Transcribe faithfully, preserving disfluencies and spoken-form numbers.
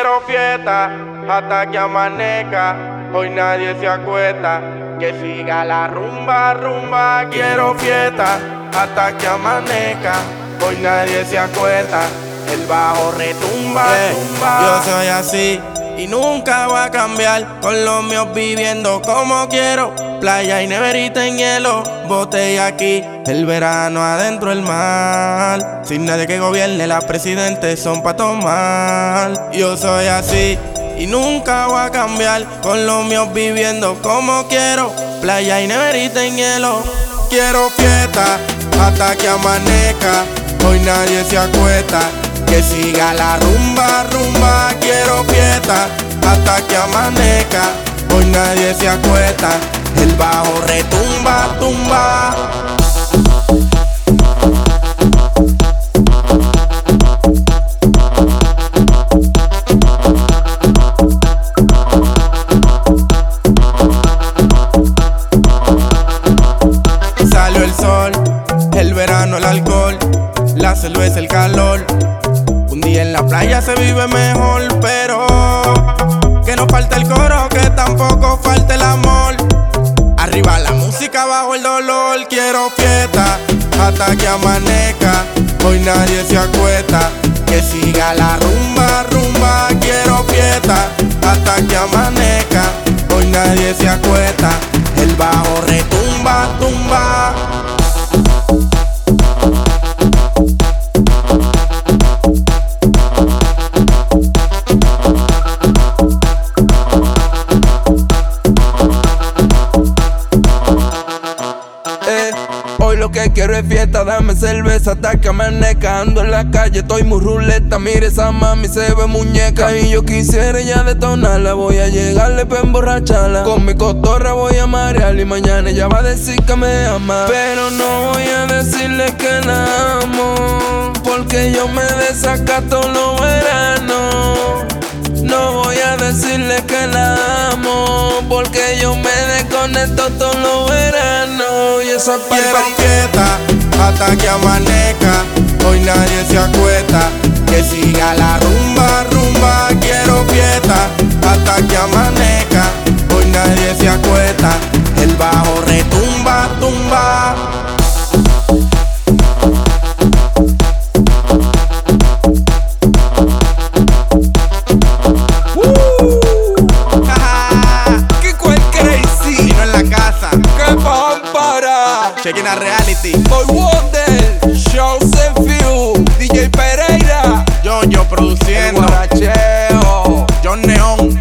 quiero fiesta hasta que amanezca. Hoy nadie se acuesta. Que siga la rumba, rumba. Quiero fiesta hasta que amanezca. Hoy nadie se acuesta. El bajo retumba, eh, tumba. Yo soy así y nunca voy a cambiar. Con los míos viviendo como quiero. Playa y neverita en hielo. Botella aquí, el verano adentro el mar. Sin nadie que gobierne, las presidentes son pa' tomar. Yo soy así y nunca voy a cambiar. Con los míos viviendo como quiero. Playa y neverita en hielo. Quiero fiesta hasta que amanezca. Hoy nadie se acuesta. Que siga la rumba, rumba. Quiero fiesta hasta que amanezca. Hoy nadie se acuesta. El bajo retumba, tumba. Salió el sol, el verano, el alcohol, la cerveza, el calor. Un día en la playa se vive mejor, pero que no falte el coro, que tampoco falte el amor. Arriba la música, abajo el dolor. Quiero fiesta hasta que amanezca. Hoy nadie se acuesta. Que siga la rumba, rumba. Quiero fiesta hasta que amanezca. Hoy nadie se acuesta. El bajo retumba, tumba. Hoy lo que quiero es fiesta, dame cerveza hasta que amanezca. Ando en la calle, estoy muy ruleta. Mire esa mami, se ve muñeca. Y yo quisiera ya detonarla. Voy a llegarle pa' emborracharla. Con mi cotorra voy a marearla. Y mañana ella va a decir que me ama. Pero no voy a decirle que la amo, porque yo me desacato los veranos. No voy a decirle que la amo, porque yo me desconecto todos los veranos. Y eso es para quiero fiesta hasta que amanezca. Hoy nadie se acuesta. Que siga la rumba, rumba. Quiero fiesta hasta que amanezca. Hoy nadie se acuesta. El bajo retumba, tumba. Checking a reality. Boy Wonder, Shows and View, D J Pereira, Yo, yo produciendo. El Guaracheo, John Neon.